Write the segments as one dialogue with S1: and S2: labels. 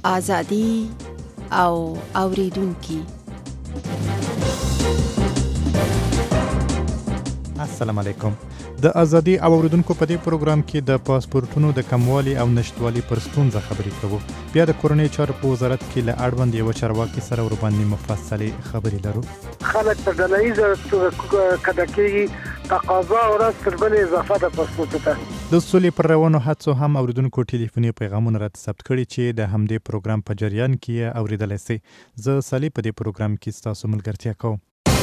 S1: ازادي او اوریدونکي.
S2: السلام علیکم. د ازادي او اوریدونکو په دې پروګرام کې د پاسپورتونو د کموالي او نشټوالي پر ستونزه خبرې کوو. بیا د کورنۍ چارو په وزارت کې له اړوند یو چارواکي سره ورباندې مفصلې خبرې لرو.
S3: خلک په ډلهیزه کده کېږي، تقاضا ورځ تر بلې اضافه ده پاسپورت ته.
S2: د سولې پر روانو هڅو هم اوریدونکو ټلیفوني پیغامونه راته ثبت کړي چې د همدې پروګرام په جریان کې اوریدلای شئ. زه صالح په دې پروګرام کې ستاسو ملګرتیا کوم.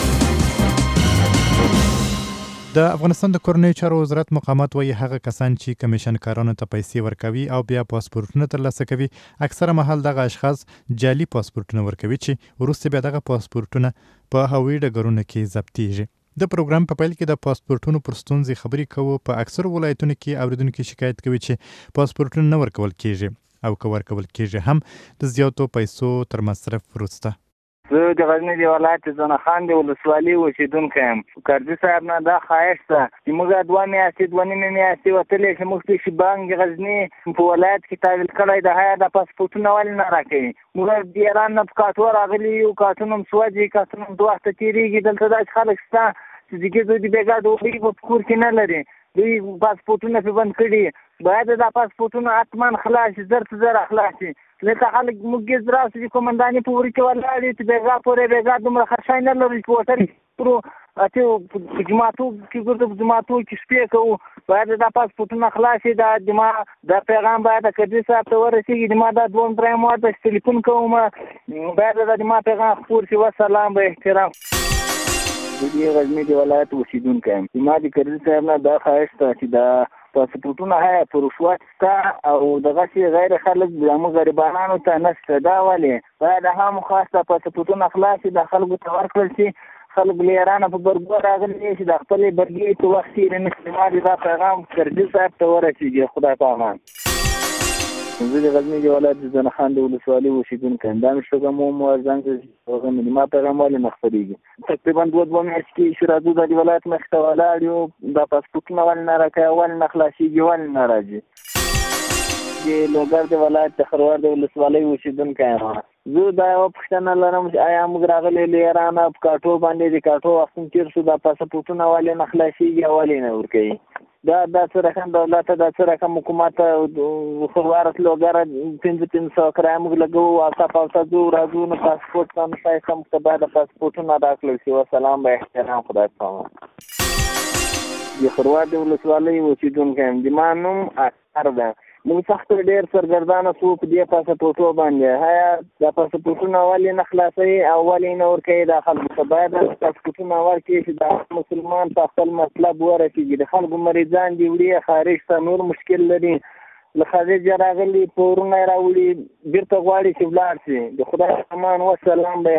S2: د افغانستان د کورنۍ چارو وزارت مقامات وایي هغه کسان چې کمیشن کارانو ته پیسې ورکوي او بیا پاسپورتونه ترلاسه کوي، اکثره مهال دغه اشخاص جعلي پاسپورتونه ورکوي چې وروسته بیا دغه پاسپورتونه په هوایي ډګرونو کې ضبطیږي. د پروګرام په پیل کې د پاسپورتونو پر ستونزې خبرې کوو. په اکثرو ولایتونو کې اوریدونکي شکایت کوي چې پاسپورتونه نه ورکول کیږي او که ورکول کیږي هم د زیاتو پیسو تر مصرف وروسته.
S4: زه د غزني د ولایت زنه خان د ولسوالۍ اوسېدونکی یم. قاضي صاحب نه دا خواهش ده چې موږ 2 میاشتې 2 نیمې میاشتې وتلې چې موږ چې بانک د غزني په ولایت کې تحویل کړی د هیا د پاسپورتونه ولې نه راکوي. موږ د ایران نه په کاټو راغلي یو، کاټونه هم سوځي، کاټونه هم 2 وخته تېرېږي. دلته داسې خلک شته چې د بېګا ډوډۍ په کور کې نه لري، دوی پاسپورتونه پرې بند کړي. باید دا پاسپورتونه حتما خلاص شي، زر ته زر خلاص شي. لکه خلک موږ ګیز راسو چې کومندانې په وری کې ولاړ دي چې بېګا پورې بېګا دومره خرچای نه لري چې په وټر پرو اته په جماعتو کې ګرځو، په جماعتو کې شپې کوو. باید دا پاسپورتونه خلاص شي. دا پیغام باید قاضي صاحب ته ورسېږي. ما دا 2-3 ماته ټلیفون کوم، باید دا ما پیغام خپور شي. وسلام، به احترام. د غزني د ولایت اوسېدونکی یم. ما د قاضي صاحب نه دا خواهش ده چې دا پاسپورتونه په رشوت شته او دغسې غیر خلک زموږ غریبانو ته نشته. دا ولې باید هم خاصه پاسپورتونه خلاص شي، د خلکو ته ورکړل شي. خلک له ایرانه په برګو راغلي چې د خپلې برګې په وخت تېرې نه کړي. ما دا پیغام قاضي صاحب ته ورسېږي. خدای په امان. زه د غزني د ولایت زنه خان د ولسوالۍ اوسېدونکی یم. دا مې شوګه مو موازن چې ما پیغام ولې نه خپرېږي. تقریبا 2 میاشتې کې چې راځو د ولایت مخې ته ولاړ یو، دا پاسپورتونه ولې نه راکوي، ولې نه خلاصېږي، ولې نه راځي. د لوګر د ولایت د خروار د ولسوالۍ اوسېدونکی یم. زه دا یوه پوښتنه لرم چې آیا موږ راغلي له ایرانه په کاټو باندې د کاټو وخت تېر شو، دا پاسپورتونه ولې نه خلاصېږي او ولې نه ورکوي. دا څه رقم دولت ته، دا څه رقم حکومت ته خروار لوګر 500 کرایه موږ لګوو، اوسه پاوسه ځو راځو، نو پاسپورت ته نه ښایسته موږ ته باید پاسپورتونه راکړل شي. وسلام، به احترام. خدای پامان. د خروار د ولسوالۍ اوسېدونکی یم. د ما نوم اختر ده. موږ سخت ډېر سرګردانه شو په دې پاسپورټو باندې. هیا دا پاسپورټونه ولې نه خلاصوي او ولې نه ورکوي. دا خلکو ته باید پاسپورټونه ورکړي چې دا مسلمان په خپل مطلب ورسېږي. د خلکو مریضان دي وړي خارج ته نور مشکل لري، له خارجه راغلي پورونه یې راوړي، بېرته غواړي چې ولاړ شي. د خدای امان. وسلام. به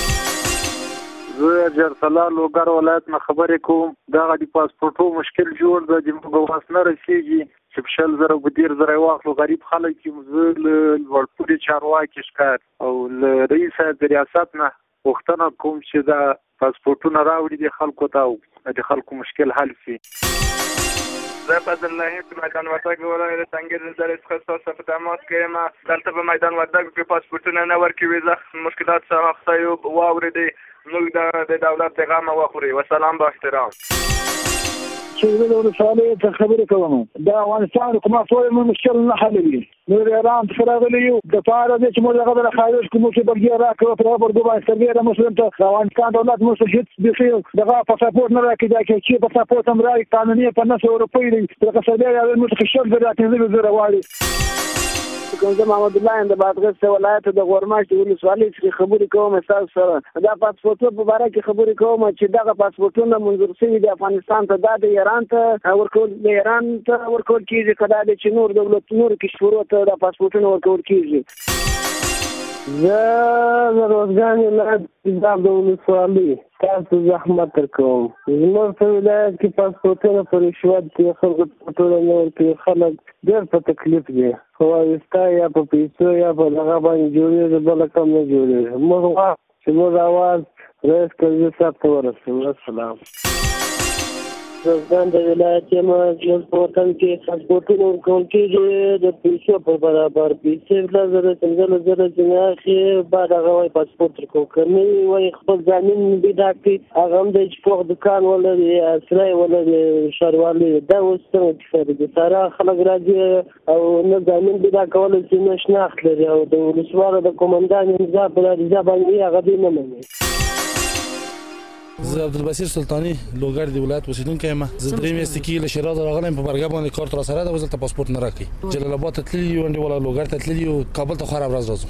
S3: زه جرسلا لوګر ولایت نه خبرې کوم. دغه د پاسپورټو مشکل جوړ ده، د موږ واس نه رسېږي چې په 100,000 په 1,000 یې واخلو. غریب خلک یو. زه له لوړپوړي چارواکي ښکار او له رئیس د ریاست نه پوښتنه کوم چې دا پاسپورټونه راوړي د خلکو ته او د خلکو مشکل حل شي.
S5: زه فضل الله په میدان وردګ ولایت څنګه د څخه تاسو په تماس کې ما دلته په میدان وردګ کې پاسپورتونه نه ورکوي. زه مشکلات سره مخ یم. واورېدې موږ د دولت پیغام واخوري. وسلام، به احترام.
S3: چې زه د ولسوالۍ څخه خبرې کوم. د افغانستان حکومت ټول مشکل نه حلوي. نو ایران څخه راغلي یو د پاره د چې موږ هغه د خارج کوم چې برګیا راکړو پر برګو باندې سرګره مسلمان ته افغانستان دولت مو هیڅ بخیر دغه پاسپورت نه راکړي. دا چې پاسپورت هم راي قانوني په 900 روپۍ دی. دغه سرګره مو څخه شل درته زره واړي. کوم زه محمد الله د بادغیس ولایت د غورماش د ولسوالۍ څخه خبرې کوم. تاسو سره دا پاسپورتو په اړه کې خبرې کوم چې دغه پاسپورتونه منظور شوي د افغانستان ته، دا د ایران ته ورکول، د ایران ته ورکول کیږي، کدا د نور دولتونو کې شروع ته د پاسپورتونو ورکول کیږي. زه د روزګان ولایت د ولسوالۍ تاسو زحمت کوم. زموږ په ولایت کې پاسپورتونه په رشوت کې خلکو ته ټول نه ورکوي. خلک ډېر په تکلیف دي. خو وایسته یا په پیسو یا په دغه باندې جوړېږي، بله کم نه جوړېږي. موږ غواړو چې موږ اواز رئیس قاضي صاحب ته ورسوو. السلام.
S6: ځان د ولایت یم چې په وطن کې پاسپورټونه ورکول کېږي د پیسو په برابر پیسې 15,000 چې بعد هغه وایي پاسپورټ ورکول کوي وایي خپل ځانین پیدا کړي هغه هم د فوق دکان ولري اصلي ولري ښاروالي دا اوس څنګه کیږي د سارا خلک راځي او نه ځانین پیدا کول چې نه شناخت لري او د ولسوالو د قومندان امضا په اړه باندې هغه دې نه مني.
S7: زه عبدالبصیر سلطانی لوګر د ولایت اوسیدونکی یم. زه درې میاشتې کېږي له شیراز راغلی یم په برګه باندې کار تر سره ده اوس دلته پاسپورټ نه راکوي. جلال آباد ته تللي یو انډیواله لوګر ته تللي یو کابل ته خو هره ورځ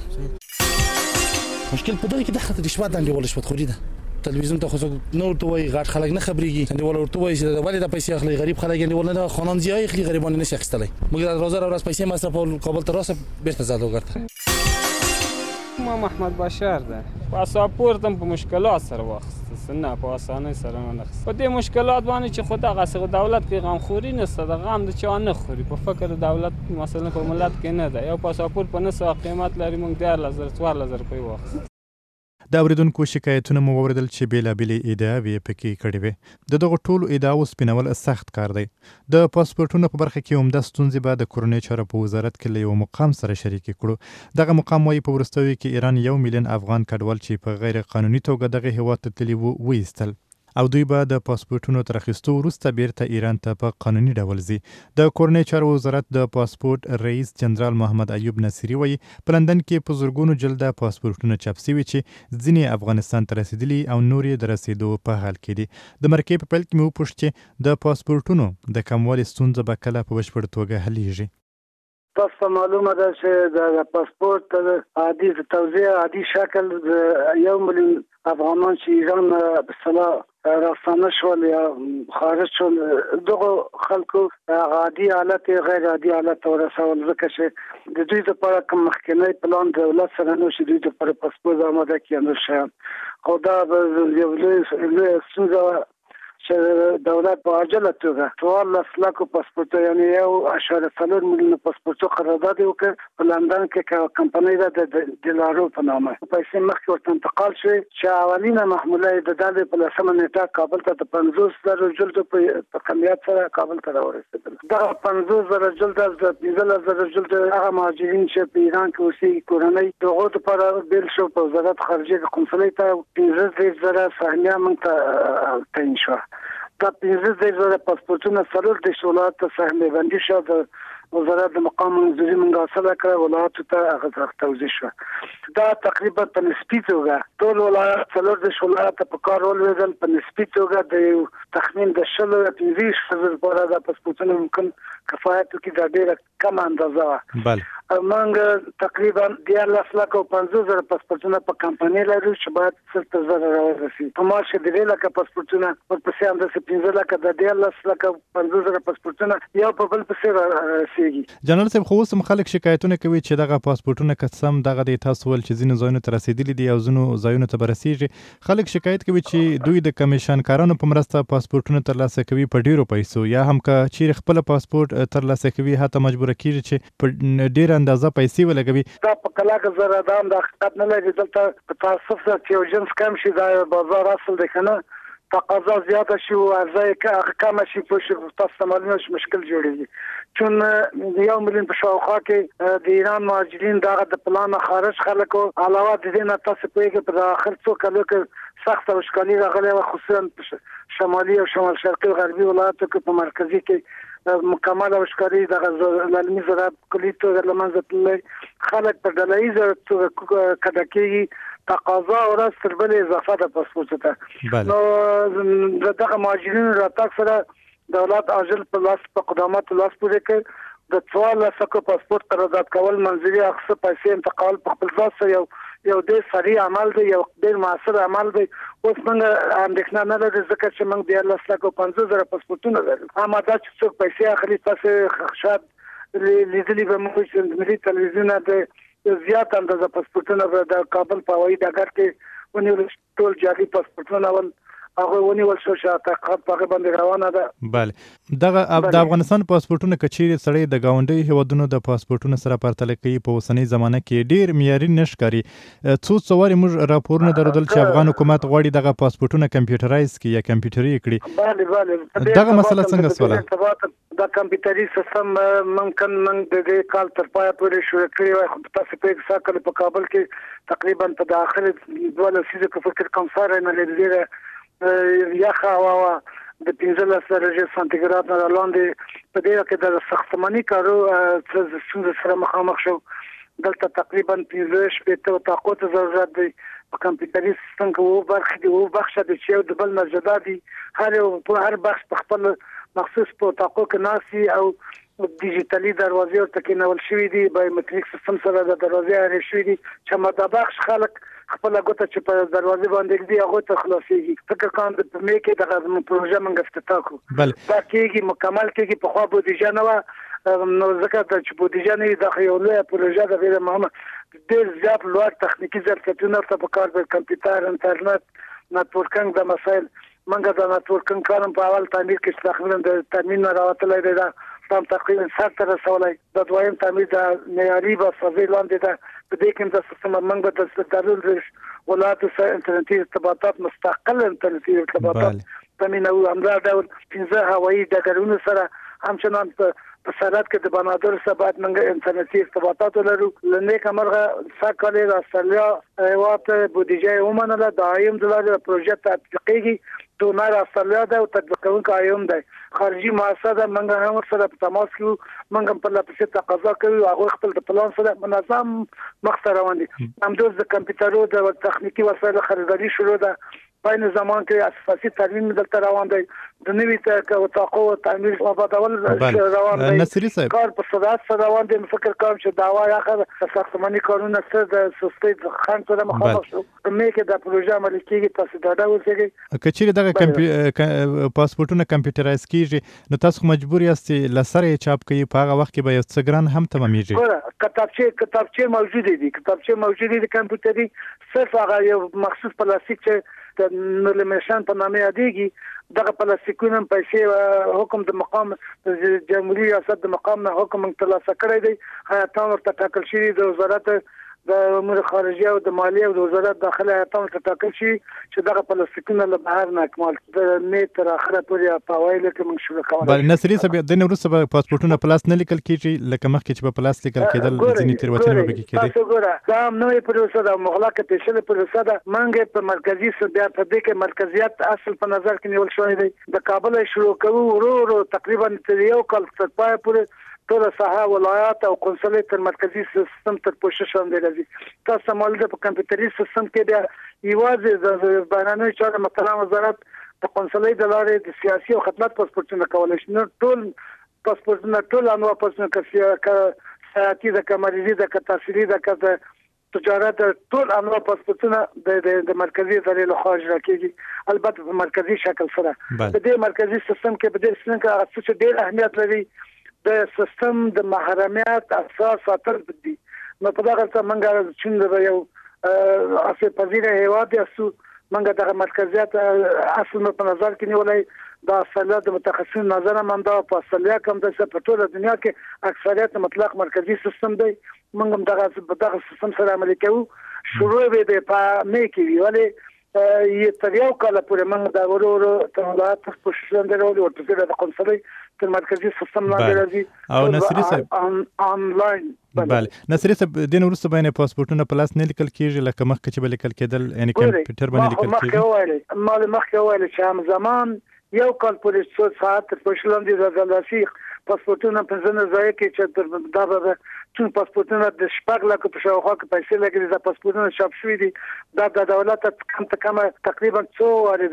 S7: راځو. مشکل په دغه کې دغه رشوت انډیواله شپتخوري ده. تلویزیون ته خو نه ورته وایي غټ خلک نه خبرېږي انډیواله ورته وایي چې ولې دا پیسې اخلي غریب خلک انډیواله نه خانانزیای اخلي غریبان نه شي اخیستلی. موږ راځو ورځ پیسې مصرف کابل ته راسه بیرته ځه لوګر ته.
S8: ما محمد بشار ده پاسپورت هم په مشکلات سره واخیست نه په اسانۍ سره نه اخیست په دې مشکلات باندې چې خود هغه دولت کې غمخوري نشته د غم د چا نه خوري په فکر دولت مثلا په ملت کې نه ده یو پاسپورت په نسو قیمت لري موږ 14,000 روپۍ واخیست.
S2: د اوریدونکو شکایتونه مو واوریدل چې بېلابېلې ادعاوې پکې کړې وې. د دغو ټولو ادعاوو سپینول سخت کار دی. د پاسپورټونو په برخه کې عمده ستونزې به د کورنۍ چارو په وزارت کې له یو مقام سره شریکې کړو. دغه مقام وایي په وروستیو کې ایران 1 میلیون افغان کډوال چې په غیر قانوني توګه دغه هیواد ته تللي وو وایستل او دوی به د پاسپورټونو تر اخیستو وروسته بیرته ایران ته په قانوني ډول ځي. د کورنۍ چارو وزارت د پاسپورټ رئیس جنرال محمد ایوب نصیري وایي په لندن کې په زرګونو جلده پاسپورټونه چاپ شوي چې ځینې افغانستان ته رسیدلي او نور یې د رسیدو په حال کې دي. د مرکې په پیل کې مې وپوښت چې د پاسپورټونو د کموالي ستونزه به کله په بشپړ توګه حلیږي.
S6: تاسو معلومه ده چې د پاسپورت عادي توزیع عادي شکل 1 میلیون افغانان چې ایران په صلاح راستانه شول یا خارج شول دغه خلکو عادي حالت غیر عادي حالت ورسول ځکه چې د دوی لپاره کوم مخکنی پلان دولت سره نو چې دوی لپاره پاسپورت آماده کړي نو شه او دا یو لوی ستونزه چې دولت په عاجله توګه 14 لک پاسپورت یعنی 1.4 میلیون پاسپورت قرارداد وکړ په لندن کې کمپنۍ د دلارو په نامه پیسې مخکې ورته انتقال شوې چې اولینه محموله د دالې په لسمه نیټه کابل ته د 50,000 جلد په کمیت سره کابل ته ورسېدل. دا 50,000 جلد د 15,000 جلد هغه مهاجرین چې په ایران کې اوسېږي کورنۍ دغه لپاره بیل شو په وزارت خارجه قونسلۍ ته 15,000 سهمیه موږ ته تعیین شوه. دا 15,000 پاسپورټونه څلور د ولایت سهمیه بندي شو د وزارت د مقام منظوري موږ حاصله کړه ولایت ته هغه توزیع شو. دا تقریبا په نسبي توګه ټول ولایت څلور د ولایت په کار ولوېدل په نسبي توګه د تخمین د 15,000 لپاره د پاسپورټونو ممکن کفایت کوي دا ډیره کم اندازه ده.
S2: بله
S6: موږ تقریبا 10,50,000 پاسپورټونه په کمپنۍ لرو چې باید 70,000 راورسي. په مارچ کې 2,00,000 پاسپورټونه ورپسې هم د 15,000 د 10,50,000 پاسپورټونه یو په بل پسې رسیږي.
S2: جنرال صاحب خو اوس هم خلک شکایتونه کوي چې دغه پاسپورټونه قسم دغه د تاسو ول چې ځینو ځایونو ته رسیدلي دي او ځینو ځایونو ته برسیږي. خلک شکایت کوي چې دوی د کمیشنکارانو په مرسته پاسپورټونه ترلاسه کوي په ډیرو پیسو یا هم که چیرې خپل پاسپورټ ترلاسه کوي هته مجبور کیږي چې په ډیر اندازه پیسې ولګوي.
S6: دا په کلاګه زره دام د حقیقت نه لري دلته په تاسف چې یو جنس کم شي دا بازار اصل دی کنه تقاضا زیاده شي او عرضه کم شي په تاسو معلومه مشکل جوړیږي. چون 1 میلیون په شاوخوا کې د ایران مهاجرین دغه د پلان خارج خلکو علاوه د دې نه تاسو په په اخر څو کلو کې سخت وشکالي راغلي او خصوصا شمالي او شمال شرقي غربي ولایتو کې په مرکزي کې مکمل وشکاري د لالمي زراعت کلی توګه لمنځه تللی خلک په ډلهیزه توګه کډه کېږي تقاضا ورځ تر بلې اضافه ده پاسپورټ ته. نو دغه مهاجرینو راتګ سره دولت عاجل په لاس په قدامت لاس پورې کړ د 14,000 پاسپورت قرارداد کول منځري اخصه پیسې انتقال په خپل ځای سره یو ډېر سریع عمل دی یو ډېر موثر عمل دی. اوس موږ اندېښنه نه لرو ځکه چې موږ 10,50,000 پاسپورټونه لرو. اما دا چې څوک پیسې اخلي تاسو شاید لیدلي به موږ چې ملي تلویزیون د زیات اندازه پاسپورټونه د کابل په هوایي ډګر کې ونیول ټول جعلي پاسپورټونه ول هغه ونیول شو چې تحقیقات په هغه باندې روانه ده.
S2: بله دغه د افغانستان پاسپورتونه کچېرې سړی د ګاونډي هیوادونو د پاسپورتونو سره پرتله کوي په اوسنۍ زمانه کې ډیر معیاري نه ښکاري. څو څوارې موږ راپورونه درلودل چې افغان حکومت غواړي دغه پاسپورتونه کمپیوټرایز کړي یا کمپیوټري کړي. دغه مسله څنګه سوله؟
S6: دا کمپیوټري سیستم ممکن د دې کال تر پای پورې شروع کړی وای، خو تاسو په ساکل په کابل کې تقریبا په داخل 2 لسیزه کې فکر کوم سره نه لري یخه هوا د 15 درجه سانتیګراد نه لاندې په دې کې د ساختماني کارو څه سره مخامخ شو. دلته تقریبا 15 په طاقت ضرورت دی. په کمپیوټري سیستم کې برخه دی بخښه د چې د بل مرجدا دي هر بخش په خپل مخصوص پروتوکول کې ناسي او ډیجیټالي دروازې ورته کېنول شوې دي. بایومټریک سیستم سره د دروازې اړې شوې دي چې مدابخش خلک خپل غوته چې په دروازې باندې دی هغه ته خلاصيږي. فکر کوم د پمې کې د پروژه منګ افتتاح کو دا کېږي مکمل کېږي. په خو بودیجه نه نو ځکه چې بودیجه نه د خیولې پروژه د غیر مهمه ډېر زیات لوړ تخنیکی ظرفیتونه په کار د کمپیوټر انټرنیټ نتورکینګ د مسایل منګه د نتورکینګ کارم په اول تعمیر کې تقریبا د تامین راوتلې ده تام تقریبا 70 رسولای د دویم تعمیر د معیاري بسوي لاندې ده. په دې کې د سیستم منګه د ضروري ولایت سره انټرنیټي ارتباطات مستقل انټرنیټي ارتباطات تامین او امر ډول 15 هوایي ډګرونو سره همچنان په سرحد کې د بنادر سره باید موږ انټرنیټي ارتباطات ولرو. لنیک امرغه ساکالي د استرالیا هیواد بودیجه ومنله دایم د پروژه تطبیقيږي. دونر استرالیا د تطبیقونکو ایوم دی خارجي مؤسسه موږ هم سره په تماس کې موږ په لپاره تقاضا کوي هغه خپل د پلان سره منظم مخ ته روان دي. همدوز د کمپیوټرو د تخنیکی وسایل خریداري شروع ده. په این زمان کې اساسي ترمیم دلته روان دی. د نوې توقع او تعمیر او بدول روان دی.
S2: نصری صاحب
S6: کار په سرعت سره روان دی. فکر کوم چې داوا یا ساختماني کارونه سره د سستۍ خنډ سره مخامخ شو. مې کې د پروژه عمل کېږي تاسو دا ډول څنګه
S2: کچېرې دغه پاسپورتونه کمپیوټرایز کیږي نو تاسو مجبور یاست لسره چاپ کړئ. په هغه وخت کې به یو څه ګران هم تمامېږي. کتابچه موجوده دي کمپیوټري صرف هغه یو مخصوص پلاستیک چې د نورلمیشن په نامه یادېږي دغه پلاستیکونه پیسې حکم د مقام د جمهوریت ریاست د مقام نه حکم ترلاسه کړی دی. هیاتان ورته ټاکل شوي د وزارت د امور خارجه او د مالیه او د وزارت داخله هیاتان ورته ټاکل شي چې دغه پلاستیکونه له بهر نه اکمال د نه تر اخره پورې په وایله کې موږ شروع کوو. بل نصری صاحب د نورسته په پاسپورتونه پلاس نه لیکل کیږي لکه مخکې چې په پلاس لیکل کېدل ځینې تیروتنې به کېږي.
S6: تاسو ګوره دا نوې پروسه د مغلقه پیشل پروسه ده. منګه په مرکزی صدیا په دې کې مرکزیت اصل په نظر کې نیول شوی دی. د کابل شروع کوو ورو تقریبا تر یو کال تر پای پورې ټول ساحه ولایات او قونسلې تر مرکزی سیستم تر پوښښ لاندې راځي. تاسو مالده په کمپیوټري سیستم کې بیا یوازې د بهرنیو چارو مطلب وزارت د قونسلې د لارې د سیاسي او خدمات پاسپورتونه کولای شي. نو ټول پاسپورتونه ټول انواع پاسپورتونه سیاسي د کمريزي د تحصیلي د تجارت ټول انواع پاسپورتونه د مرکزی ادارې له خوا اجرا کیږي. البته په مرکزی شکل سره په دې مرکزی سیستم کې په دې سیستم کې څه ډېر اهمیت لري د سیستم د محرمیت اساس ساتل دي. نو په دغه څه منګه چې یو اساس پذیره هیواد یاسو منګه د مرکزیت اصل په نظر کې نیولای د اصالت د متخصصین نظر منده په اصلیا کوم د په ټوله دنیا کې اکثریت مطلق مرکزی سیستم دی. منګه دغه سیستم سره عملي کوو. شروع به په مې کې ویلې یې تر یو کال پورې موږ دا ورو ولایت په شلند ورو ورته د قونسلې تر مرکزی سیستم لاندې راځي
S2: او نصری صاحب
S6: آنلاین.
S2: بله نصری صاحب د وروسته باندې پاسپورتونه پلاس نه لیکل کیږي لکه مخکې چې به لیکل کېدل یعنی کمپیوټر باندې لیکل کیږي.
S6: مخکې وایي چې هم زمان یو کال پورې څو ساعت په شلند د لاسیق پاسپورتونه په ځنه ځای کې چې دا به ټول پاسپورتونه د شپږ لکه په شاوخوا کې پیسې لګي د پاسپورتونه چاپ شوي دي. دا د دولت کم تقریبا څو د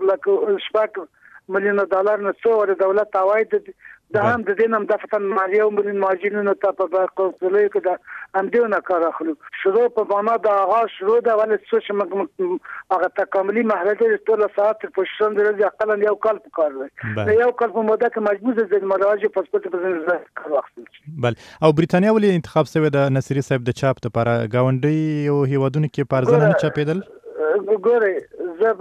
S6: شپږ مليون ډالر نه څو د دولت عواید د هم د دینم د فتن مالیه او مليون ماجینونو ته په قونسلې کې د امدیونه کار اخلو. شروع په معنا د آغاز شروع د ولې څه چې هغه تکاملي مرحله ټول ساعت په شون درځي اقل یو کال په کار دی. یو کال په موده کې مجبور د مراجع پاسپورت په ځای کار واخلي.
S2: بل او بریتانیا ولې انتخاب شوی د نصری صاحب د چاپ لپاره گاونډي او هیوادونو کې پارځنه چاپېدل؟
S6: ګوره زه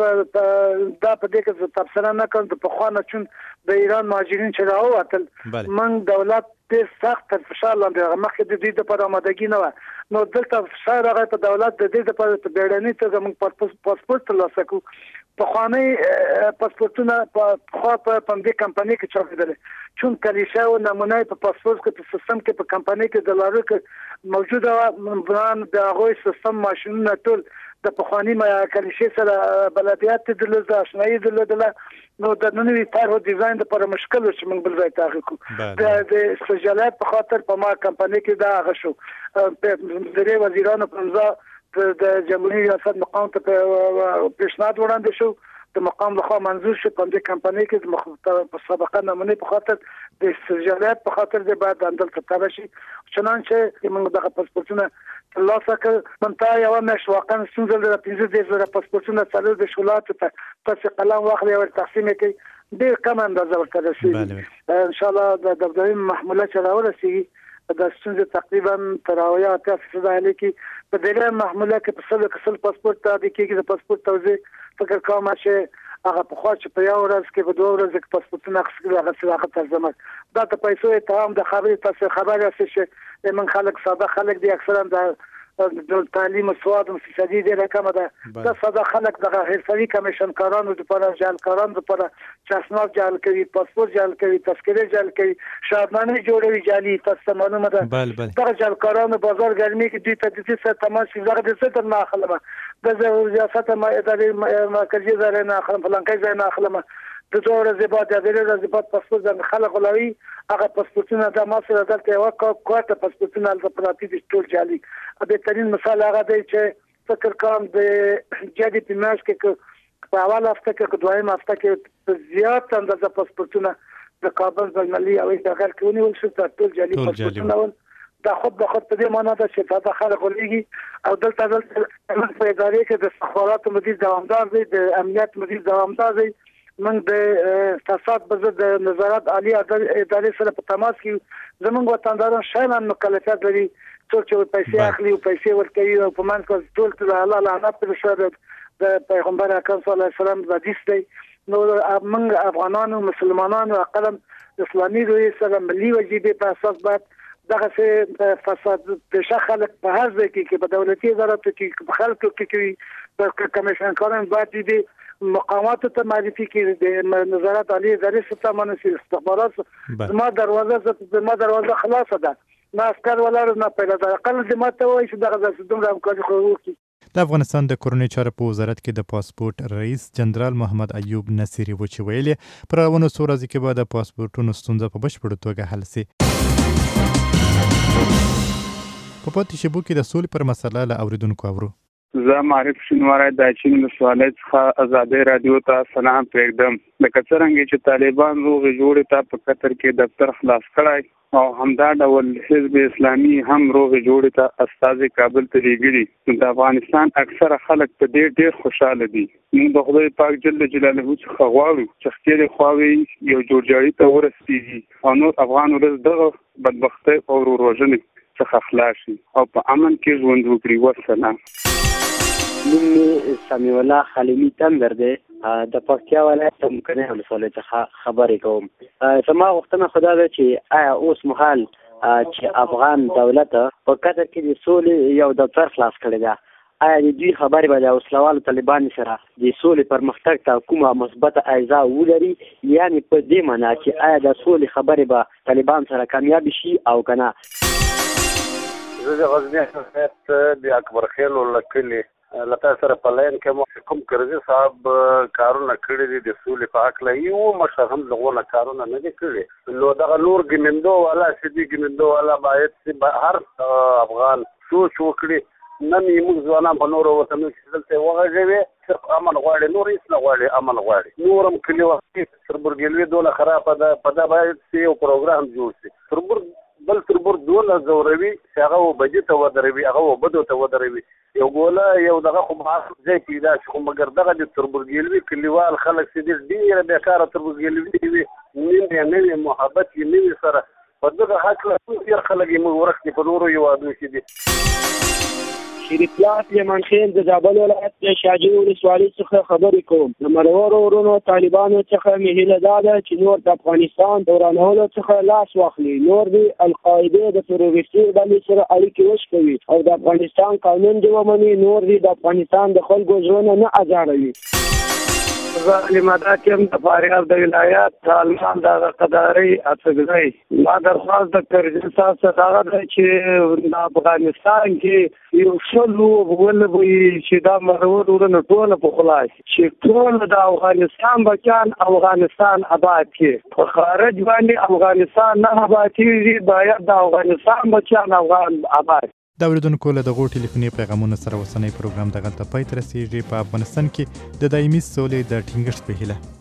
S6: دا په دې کې تفصیل نه کوم د پخوانه چون د ایران مهاجرین چې راووتل من دولت ډېر سخت تر فشار لاندې مخکې د دې لپاره آمادګي نه وه نو دلته فشار راغی په دولت د دې لپاره په بیړني توګه موږ پاسپورت ترلاسه کړو پخواني پاسپورتونه په دې کمپنۍ کې چاپېدل چون کلیشه او نمونه په پاسپورت کې په سیستم کې په کمپنۍ کې د لارو کې موجوده بران د هغوی سیستم ماشینونه ټول د پخواني کلیشه سره بلدیات درلوده آشنایي درلودله نو د نوې طرحو ډیزاین لپاره مشکل و چې موږ بل ځای ته اخیستو د استجالات په خاطر په ما کمپنۍ کې دا هغه شو د وزیرانو په د جمهوریت ریاست مقام ته پیشنهاد وړاندې شو د مقام لخوا منظور شو په دې کمپنۍ کې د سابقه نمونه په خاطر د استجالات په خاطر د بعد اندل تطبیق شي چنانچه موږ دغه پاسپورتونه ترلاسه کړ منتها یو مېش واقعا څنګه د 15 پاسپورتونه څلور د شولات ته تاسو قلم واخلي او تقسیم کړئ ډېر کم اندازه ورته رسیږي ان شاء الله د دفتري محموله چې راورسیږي د ستونزې تقریبا تر 80% علی کې په دغه محموله کې په څل پاسپورت ته د کېږي د پاسپورت توزیع فکر کوم چې هغه په خوا چې په یو ورځ کې په 2 ورځې کې پاسپورتونه اخیستل هغه صداقت ترجمه دا د پیسو اتهام د خبرې تاسو خبره چې من خلک ساده خلک دي اکثرا د تعلیم او سواد او اقتصادي د رقم ده د ساده خلک د حرفوي کمیشن کارانو لپاره جال کارانو لپاره چاسناف جال کوي پاسپورت جال کوي تذکره جال کوي شهادتنامه جوړوي جالي تاسو معلومه ده دا جال کارانو بازار ګرمي کې دوی ته د څه تماس زغ د څه تر نه اخلمه د ریاست ادارې مرکزی ځای نه اخلم فلانکای ځای نه اخلم د 2 ورځې بعد د 2 ورځې بعد پاسپورت د خلک ولوي هغه پاسپورتونه د ماسره دلته یو کوټه پاسپورتونه د پراتی د ټول جالي به ترين مثال هغه دی چې فکر کوم د جدي پماش کې په اول هفته کې دویم هفته کې زیات اندازه پاسپورتونه د کابل بلملي او د غیر کونی ولشت ټول جالي پاسپورتونه دا خود په خود په دې معنی ده چې دا خلک ولېږي او دلته په ادارې کې د استخباراتو مدیر دوامدار دی د امنیت مدیر دوامدار دی من د فساد بزر د نظارت عالی ادارې سره په تماس کې زمونږ وطنداران شایان مکلفیت لري چې پیسې اخلي او پیسې ورکوي او په من کې ټول ته الله لعنت پر شهادت د پیغمبر اکرم صلی الله علیه وسلم د حدیث دی نو موږ افغانانو مسلمانانو اقلم اسلامي روي سره ملي وجیبه په اساس باید دغه څه فساد په خلک په هر ځای کې په دولتي ادارو کې په خلکو کې کوي د کمیشن کاران باید دي مقامات ته معرفي کړي د نظارت عالی ادارې څخه منسي استخبارات ما دروازه خلاصه ده ما اسکر ولر نه پیدا ده اقل د ماته وایي چې دغه دومره امکان خو وکړي
S2: د افغانستان د کورنۍ چارو په وزارت کې د پاسپورت رئیس جنرال محمد ایوب نصیری و چې ویلي پر روانو څو ورځې کې به د پاسپورتونو ستونزه په بشپړه توګه حل شي په پاتې شیبو کې د سولې پر مسله له اوریدونکو اورو
S9: زه معرف شنواری د چین له سوالۍ څخه ازادي رادیو ته سلام پرېږدم لکه څرنګه چې طالبان روغې جوړې ته په قطر کې دفتر خلاص کړی او همدا ډول حزب اسلامي هم روغې جوړې ته استازي کابل ته لیږلي د افغانستان اکثره خلک په دې ډېر خوشاله دي موږ د خدای پاک جل جلاله څخه غواړو چې خپلې خواوې یو جوړجاړي ته ورسېږي او نور افغان ولس دغه بدبختۍ او وروژنې څخه خلاص شي او په امن کې ژوند وکړي والسلام
S10: نوم سمیع الله خلیمی تندر دی د پکتیا ولایت مکنه ولسوالۍ څخه خبرې کوم زما غوښتنه خدا ده چې آیا اوس مهال چې افغان دولت په قطر کې د سولې یو دفتر خلاص کړی ده آیا د دوی خبرې به د وسلوالو طالبانو سره د سولې پرمختګ ته کومه مثبته اجزا ولري یعنی په دې معنی چې آیا د سولې خبرې به طالبان سره کامیاب شي او کنه
S11: زه د غزنی ولایت د اکبر خیل ولکلي لته سره په لاین کې کوم کرزي صاحب کارونه کړی دي د سولې په حق له یو مشر هم لغونه کارونه نه دي کړی نو دغه نور ګمندو والا سدي ګمندو والا باید هر افغان سوچ وکړي نن موږ ځوانان په نورو وطنونو کې دلته وغږوي صرف امن غواړي نور هیڅ نه غواړي امن غواړي نورم کلیوالي تربورګلوي دوله خرابه ده په دا باید یو پروګرام جوړ شي تربور دوله زوروي چې هغه وبدي ته ودروي هغه وبدو ته ودروي یو ګوله یو دغه خو ځای پیدا شي خو مګر دغه د تربورګلوي کلیوال خلک چې ډېره بیکاره تربورګلوي وي نوې محبت یې نوې سره په دغه حق له ډېر خلک یې موږ ورکړي په نورو هېوادونو کې دي
S12: شریفیات لیمانخیل د زابل ولایت د شاجوی ولسوالۍ څخه خبرې کوم. د مرورو ورونو طالبانو څخه مې هیله دا ده چې نور د افغانستان د ورانولو څخه لاس واخلي، نور د القاعدې د تروریستي ډلې سره اړیکې وشکوي او د افغانستان قانون دې ومني، نور دې د افغانستان د خلکو ژوند نه ازاروي.
S6: ظالمات هم د فاریاب د ولایت طالبان د قداري اڅګړي ما درخواست د کرجن صاحب څخه ده چې د افغانستان کې یو شلو ولوي چې دا مرور ورنه ټول په خلاص چې ټول د افغانستان بچان افغانستان آباد کې په خارج باندې افغانستان نه آباد کیږي، باید د افغانستان بچان افغان آباد.
S2: د اوریدونکو له دغو ټلیفوني پیغامونو سره اوسنی پروګرام دغلته پای ته رسیږي. په افغانستان کې د دایمي سولې د ټینګښت په هیله